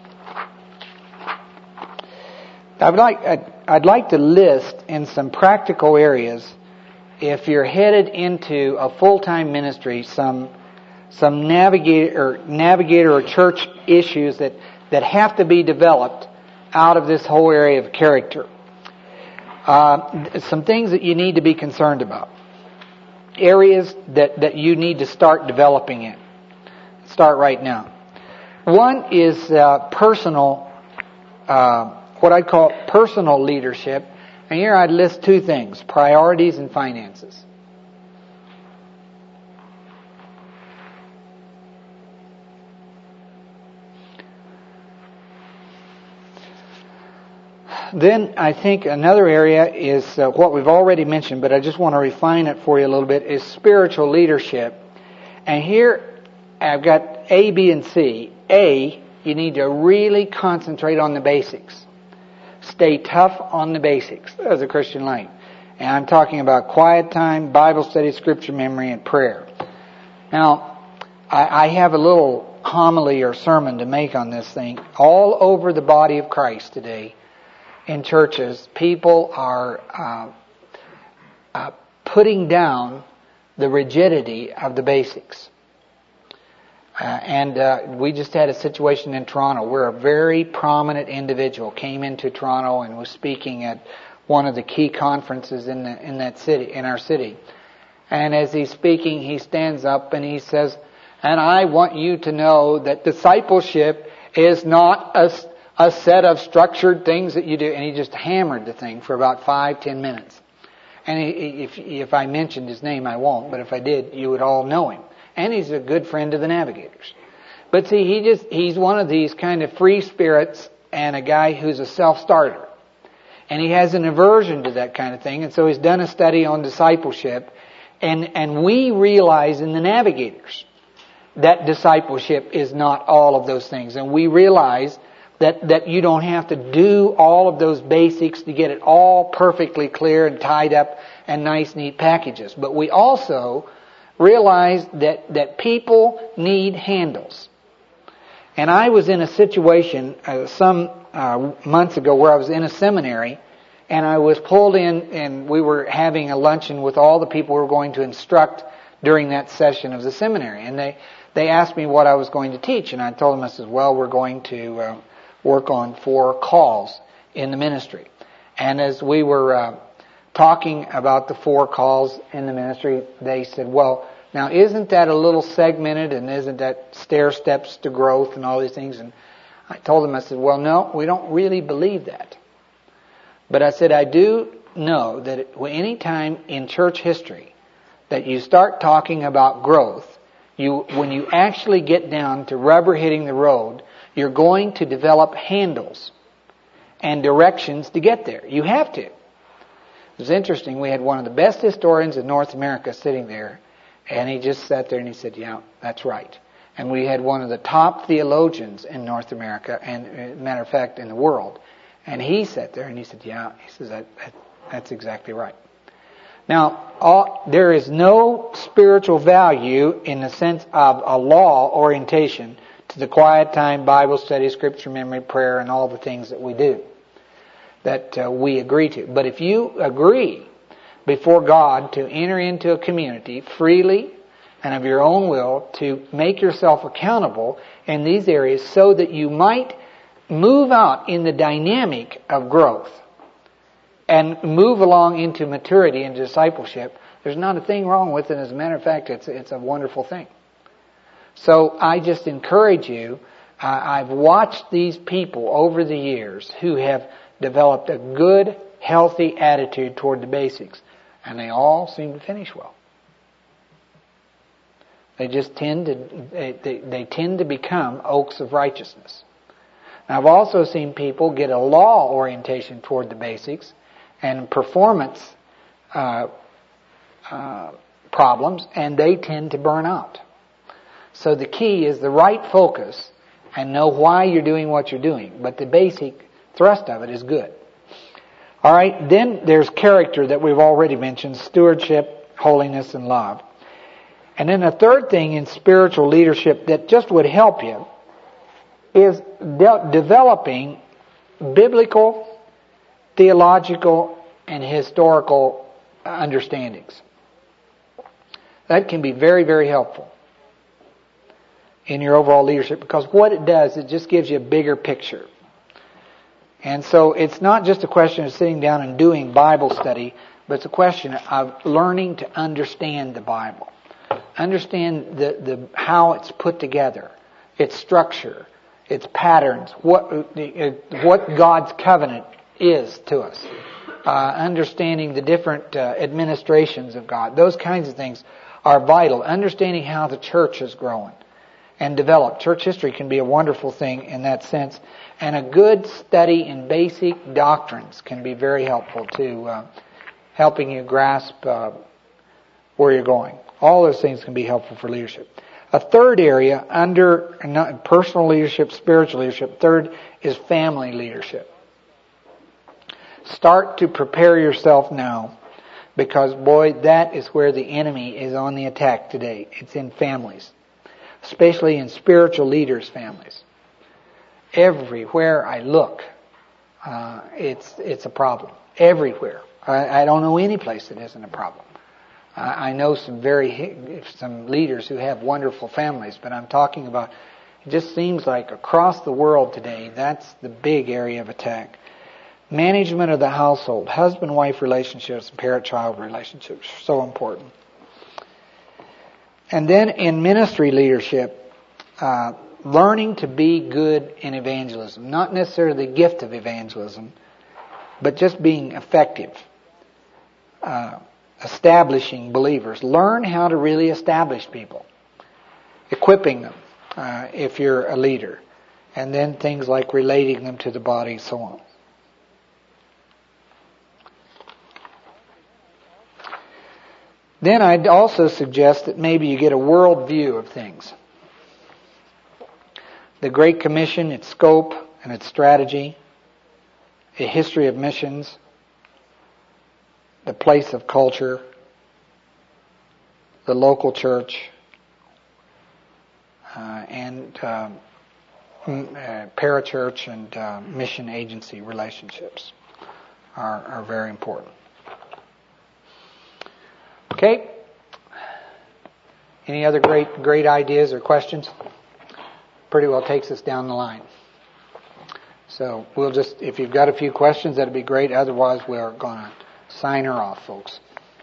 I'd like I'd, I'd like to list in some practical areas, if you're headed into a full-time ministry, some some navigator or navigator or church issues that, that have to be developed out of this whole area of character. Uh, some things that you need to be concerned about. Areas that, that you need to start developing in. Start right now. One is uh, personal, uh, what I call personal leadership. And here I'd list two things, priorities and finances. Then I think another area is uh, what we've already mentioned, but I just want to refine it for you a little bit, is spiritual leadership. And here I've got A, B, and C. A, you need to really concentrate on the basics. Stay tough on the basics as a Christian life. And I'm talking about quiet time, Bible study, scripture memory, and prayer. Now, I, I have a little homily or sermon to make on this thing. All over the body of Christ today, in churches, people are uh, uh, putting down the rigidity of the basics. Uh, and uh, we just had a situation in Toronto where a very prominent individual came into Toronto and was speaking at one of the key conferences in the, in that city, in our city. And as he's speaking, he stands up and he says, "And I want you to know that discipleship is not a, a set of structured things that you do." And he just hammered the thing for about five, ten minutes. And he, if if I mentioned his name, I won't. But if I did, you would all know him. And he's a good friend of the Navigators. But see, he just he's one of these kind of free spirits and a guy who's a self-starter. And he has an aversion to that kind of thing. And so he's done a study on discipleship. And, and we realize in the Navigators that discipleship is not all of those things. And we realize that, that you don't have to do all of those basics to get it all perfectly clear and tied up and nice, neat packages. But we also realize that, that people need handles. And I was in a situation uh, some uh, months ago where I was in a seminary, and I was pulled in, and we were having a luncheon with all the people we were going to instruct during that session of the seminary. And they, they asked me what I was going to teach, and I told them, I said, well, we're going to uh, work on four calls in the ministry. And as we were uh, talking about the four calls in the ministry, they said, well, now isn't that a little segmented, and isn't that stair steps to growth and all these things? And I told them, I said, well, no, we don't really believe that. But I said, I do know that any time in church history that you start talking about growth, you when you actually get down to rubber hitting the road, you're going to develop handles and directions to get there. You have to. It was interesting. We had one of the best historians in North America sitting there, and he just sat there and he said, yeah, that's right. And we had one of the top theologians in North America, and as a matter of fact, in the world. And he sat there and he said, yeah, he says, that, that that's exactly right. Now, all, there is no spiritual value in the sense of a law orientation to the quiet time, Bible study, scripture memory, prayer, and all the things that we do, that uh, we agree to. But if you agree before God to enter into a community freely and of your own will to make yourself accountable in these areas so that you might move out in the dynamic of growth and move along into maturity and discipleship, there's not a thing wrong with it. As a matter of fact, it's, it's a wonderful thing. So I just encourage you, uh, I've watched these people over the years who have developed a good, healthy attitude toward the basics, and they all seem to finish well. They just tend to, they, they, they tend to become oaks of righteousness. Now, I've also seen people get a law orientation toward the basics and performance uh, uh, problems, and they tend to burn out. So the key is the right focus and know why you're doing what you're doing. But the basic thrust of it is good. All right, then there's character that we've already mentioned, stewardship, holiness, and love. And then the third thing in spiritual leadership that just would help you is de- developing biblical, theological, and historical understandings. That can be very, very helpful in your overall leadership, because what it does, it just gives you a bigger picture. And so it's not just a question of sitting down and doing Bible study, but it's a question of learning to understand the Bible. Understand the, the how it's put together, its structure, its patterns, what what God's covenant is to us. Uh, understanding the different uh, administrations of God. Those kinds of things are vital. Understanding how the church is growing. and develop. Church history can be a wonderful thing in that sense. And a good study in basic doctrines can be very helpful to uh, helping you grasp uh, where you're going. All those things can be helpful for leadership. A third area under personal leadership, spiritual leadership, third is family leadership. Start to prepare yourself now, because boy, that is where the enemy is on the attack today. It's in families, especially in spiritual leaders' families. Everywhere I look, uh, it's it's a problem. Everywhere. I, I don't know any place that isn't a problem. I, I know some very some leaders who have wonderful families, but I'm talking about. It just seems like across the world today, that's the big area of attack. Management of the household, husband-wife relationships, parent-child relationships, so important. And then in ministry leadership, uh, learning to be good in evangelism. Not necessarily the gift of evangelism, but just being effective. Uh, establishing believers. Learn how to really establish people. Equipping them, uh, if you're a leader. And then things like relating them to the body, so on. Then I'd also suggest that maybe you get a world view of things. The Great Commission, its scope and its strategy, a history of missions, the place of culture, the local church, uh, and uh, uh, parachurch and uh, mission agency relationships are, are very important. Okay. Any other great great ideas or questions? Pretty well takes us down the line. So we'll just, if you've got a few questions, that'd be great. Otherwise, we're going to sign her off, folks.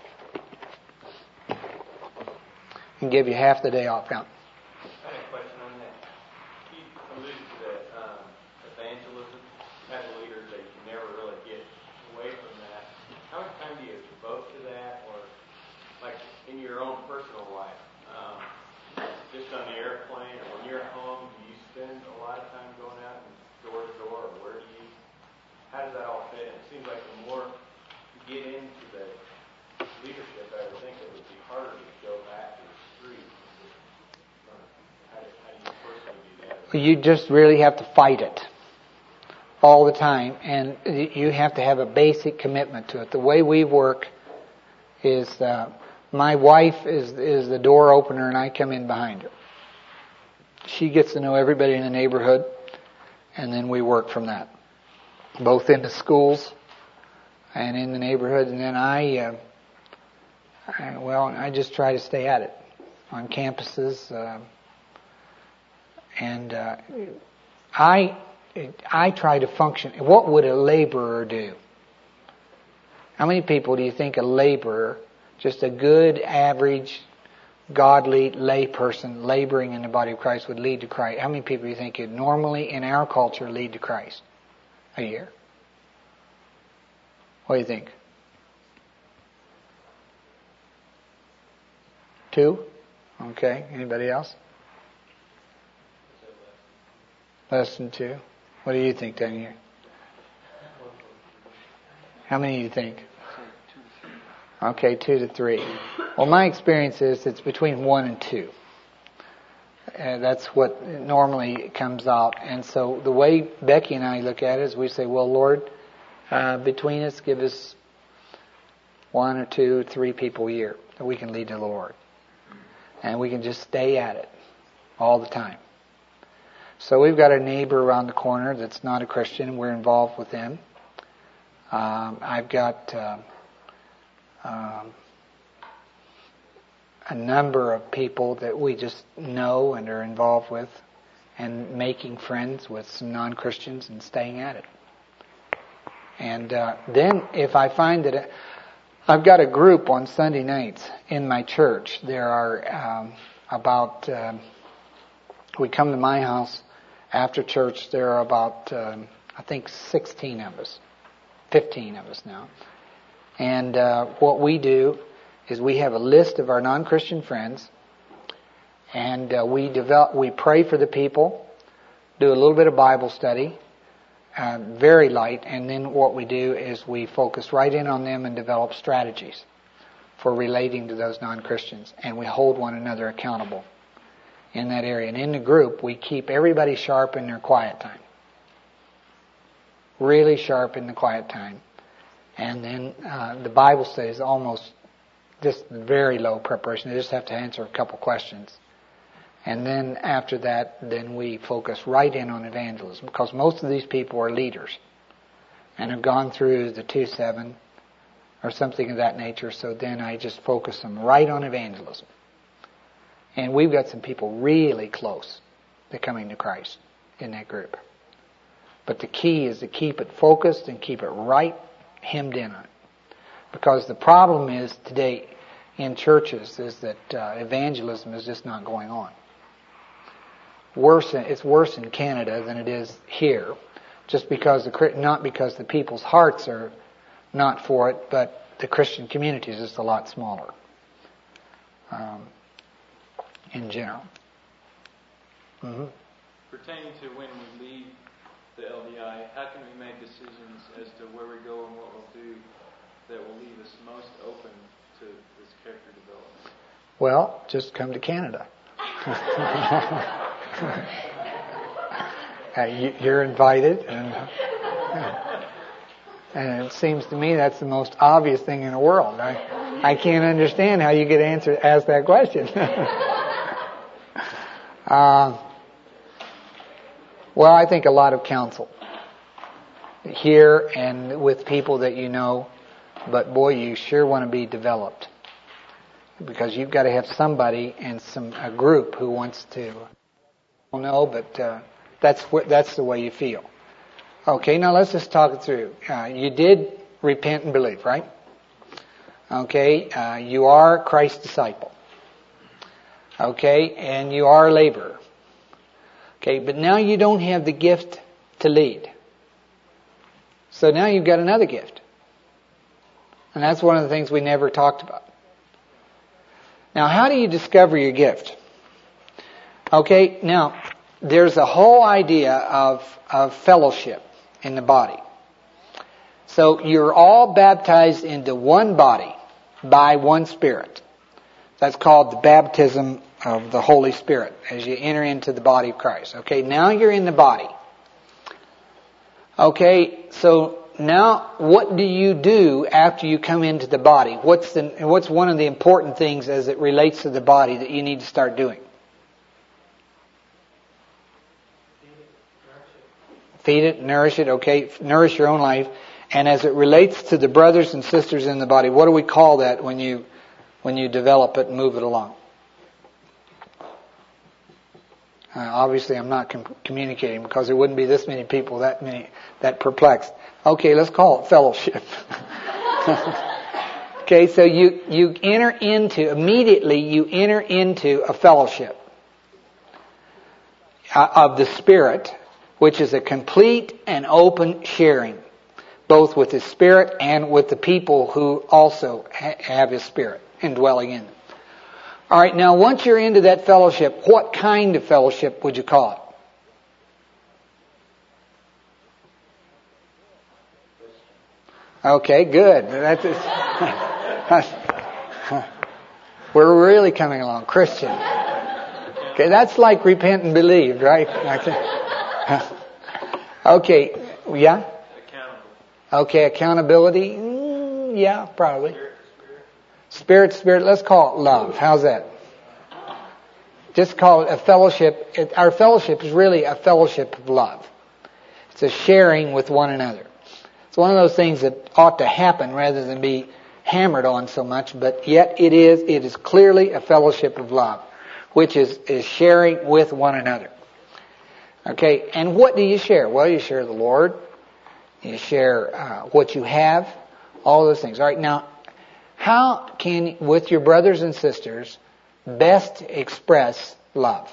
And give you half the day off now. I had a question on that. You alluded to that um, evangelism as a leader, that you never really get away from that. How much time do you devote to that, or like in your own personal life, um, just on the airplane, or when you're at home, do you spend a lot of time going out and door to door, or where do you, how does that all fit? It seems like the more you get into the leadership, I would think it would be harder to go back to the street. How do, how do you personally do that? You just really have to fight it all the time, and you have to have a basic commitment to it. The way we work is uh, my wife is is the door opener, and I come in behind her. She gets to know everybody in the neighborhood, and then we work from that, both in the schools and in the neighborhood. And then I, uh, I well, I just try to stay at it on campuses, uh, and uh, I I try to function. What would a laborer do? How many people do you think a laborer, just a good, average, godly lay person laboring in the body of Christ, would lead to Christ? How many people do you think would normally in our culture lead to Christ a year? What do you think? Two? Okay. Anybody else? Less than two. What do you think, down here? How many do you think? Okay, two to three. Well, my experience is it's between one and two. Uh, that's what normally comes out. And so the way Becky and I look at it is we say, well, Lord, uh, between us, give us one or two, three people a year that we can lead to the Lord. And we can just stay at it all the time. So we've got a neighbor around the corner that's not a Christian. We're involved with them. Um, I've got uh, um, a number of people that we just know and are involved with, and making friends with some non-Christians and staying at it. And uh, then if I find that it, I've got a group on Sunday nights in my church. There are um, about, uh, we come to my house after church, there are about, um, I think, sixteen of us, fifteen of us now. And uh, what we do is we have a list of our non-Christian friends, And uh, we develop, we pray for the people, do a little bit of Bible study, uh, very light, and then what we do is we focus right in on them and develop strategies for relating to those non-Christians. And we hold one another accountable in that area. And in the group, we keep everybody sharp in their quiet time. Really sharp in the quiet time. And then uh, the Bible study is almost just very low preparation. They just have to answer a couple questions. And then after that, then we focus right in on evangelism, because most of these people are leaders and have gone through the two seven or something of that nature. So then I just focus them right on evangelism. And we've got some people really close to coming to Christ in that group. But the key is to keep it focused and keep it right hemmed in on it. Because the problem is today in churches is that uh, evangelism is just not going on. Worse, it's worse in Canada than it is here, just because the not because the people's hearts are not for it, but the Christian community is just a lot smaller um, in general. Mm-hmm. Pertaining to when we leave the L D I, how can we make decisions as to where we go and what we'll do that will leave us most open to this character development? Well, just come to Canada. uh, you, you're invited, and, uh, and it seems to me that's the most obvious thing in the world. I, I can't understand how you get answer asked that question. uh, well, I think a lot of counsel here and with people that you know, but boy, you sure want to be developed. Because you've got to have somebody and some a group who wants to. Well, no, but uh, that's what that's the way you feel. Okay, now let's just talk it through. Uh, you did repent and believe, right? Okay, uh, you are Christ's disciple. Okay, and you are a laborer. Okay, but now you don't have the gift to lead. So now you've got another gift, and that's one of the things we never talked about. Now, how do you discover your gift? Okay, now, there's a whole idea of, of fellowship in the body. So, you're all baptized into one body by one Spirit. That's called the baptism of the Holy Spirit as you enter into the body of Christ. Okay, now you're in the body. Okay, so now, what do you do after you come into the body? What's the, what's one of the important things as it relates to the body that you need to start doing? Feed it, nourish it, okay, nourish your own life. And as it relates to the brothers and sisters in the body, what do we call that when you when you develop it and move it along? Uh, obviously, I'm not com- communicating because there wouldn't be this many people that many that perplexed. Okay, let's call it fellowship. Okay, so you you enter into immediately you enter into a fellowship uh, of the Spirit, which is a complete and open sharing, both with His Spirit and with the people who also ha- have His Spirit indwelling in them. All right, now once you're into that fellowship, what kind of fellowship would you call it? Okay, good. That's we're really coming along. Christian. Okay, that's like repent and believe, right? Okay, yeah? Okay, accountability? Mm, yeah, probably. Spirit, spirit, let's call it love. How's that? Just call it a fellowship. It, our fellowship is really a fellowship of love. It's a sharing with one another. It's one of those things that ought to happen rather than be hammered on so much, but yet it is, it is clearly a fellowship of love, which is, is sharing with one another. Okay, and what do you share? Well, you share the Lord. You share uh, what you have. All those things. All right, now, how can, with your brothers and sisters, best express love?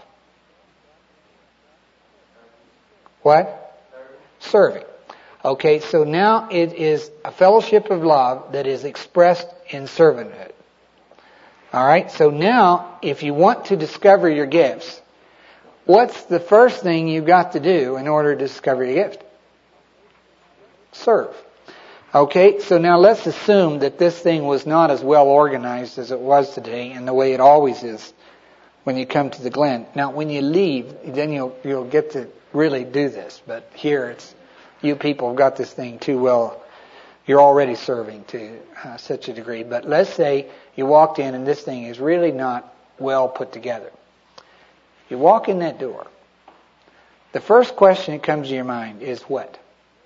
What? Serving. Okay, so now it is a fellowship of love that is expressed in servanthood. All right, so now if you want to discover your gifts, what's the first thing you've got to do in order to discover your gift? Serve. Okay, so now let's assume that this thing was not as well organized as it was today and the way it always is when you come to the Glen. Now when you leave, then you'll you'll get to really do this. But here it's, you people have got this thing too well. You're already serving to uh, such a degree. But let's say you walked in and this thing is really not well put together. You walk in that door. The first question that comes to your mind is what?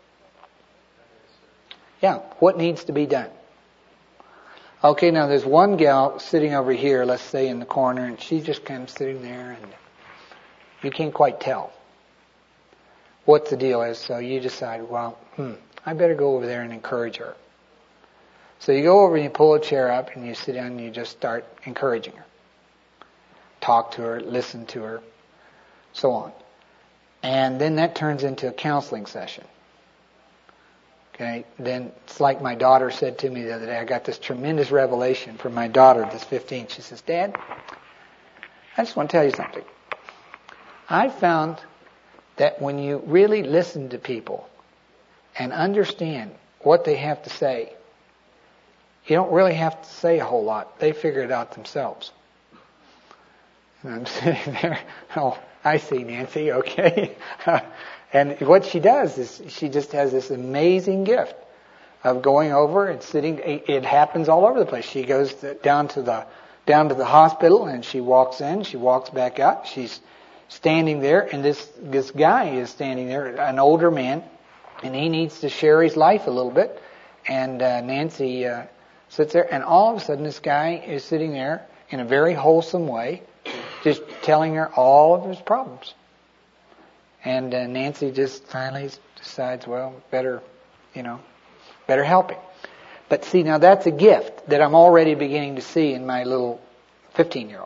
Yeah, what needs to be done? Okay, now there's one gal sitting over here, let's say in the corner, and she's just kind of sitting there and you can't quite tell what the deal is. So you decide, well, hmm, I better go over there and encourage her. So you go over and you pull a chair up and you sit down and you just start encouraging her. Talk to her, listen to her, so on. And then that turns into a counseling session. Okay, then it's like my daughter said to me the other day. I got this tremendous revelation from my daughter that's fifteen. She says, Dad, I just want to tell you something. I found that when you really listen to people and understand what they have to say, you don't really have to say a whole lot. They figure it out themselves. And I'm sitting there, oh, I see, Nancy, okay. And what she does is she just has this amazing gift of going over and sitting. It happens all over the place. She goes down to the down to the hospital and she walks in. She walks back out. She's standing there, and this this guy is standing there, an older man, and he needs to share his life a little bit. And uh, Nancy uh, sits there, and all of a sudden this guy is sitting there in a very wholesome way, just telling her all of his problems. And uh, Nancy just finally decides, well, better, you know, better help him. But see, now that's a gift that I'm already beginning to see in my little fifteen-year-old.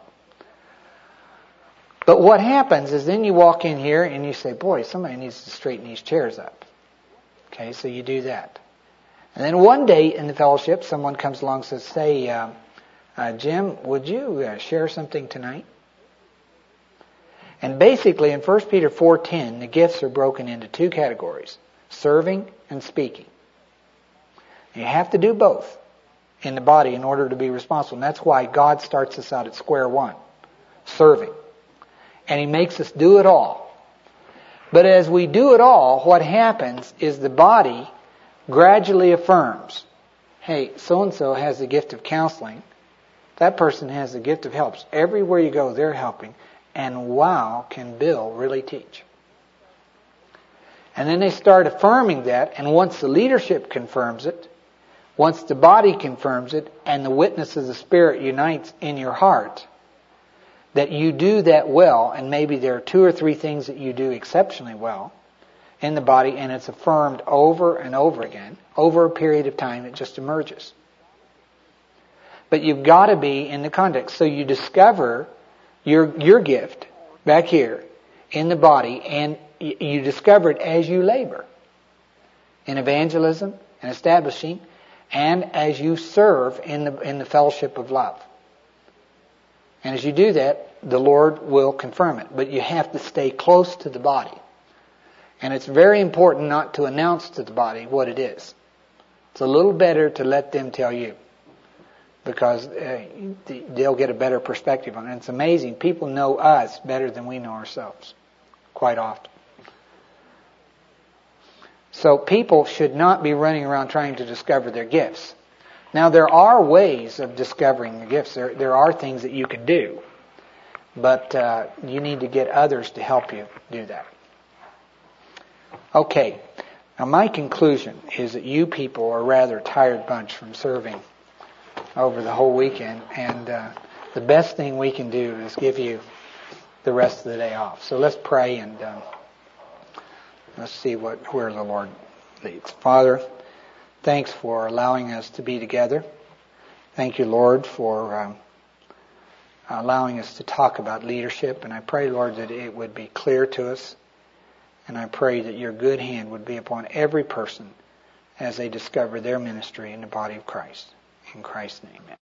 But what happens is then you walk in here and you say, boy, somebody needs to straighten these chairs up. Okay, so you do that. And then one day in the fellowship, someone comes along and says, say, uh, uh, Jim, would you uh, share something tonight? And basically in First Peter four ten, the gifts are broken into two categories, serving and speaking. You have to do both in the body in order to be responsible. And that's why God starts us out at square one, serving. And He makes us do it all. But as we do it all, what happens is the body gradually affirms, hey, so-and-so has the gift of counseling. That person has the gift of helps. Everywhere you go, they're helping. And wow, can Bill really teach? And then they start affirming that, and once the leadership confirms it, once the body confirms it, and the witness of the Spirit unites in your heart, that you do that well, and maybe there are two or three things that you do exceptionally well in the body, and it's affirmed over and over again, over a period of time, it just emerges. But you've got to be in the context. So you discover your your gift back here in the body, and you discover it as you labor in evangelism and establishing, and as you serve in the in the fellowship of love. And as you do that, the Lord will confirm it. But you have to stay close to the body. And it's very important not to announce to the body what it is. It's a little better to let them tell you, because uh, they'll get a better perspective on it. And it's amazing. People know us better than we know ourselves, quite often. So people should not be running around trying to discover their gifts. Now, there are ways of discovering the gifts. There, there are things that you can do. But uh, you need to get others to help you do that. Okay. Now, my conclusion is that you people are a rather tired bunch from serving over the whole weekend. And uh, the best thing we can do is give you the rest of the day off. So let's pray and uh, let's see what where the Lord leads. Father, thanks for allowing us to be together. Thank you, Lord, for um, allowing us to talk about leadership. And I pray, Lord, that it would be clear to us. And I pray that your good hand would be upon every person as they discover their ministry in the body of Christ. In Christ's name.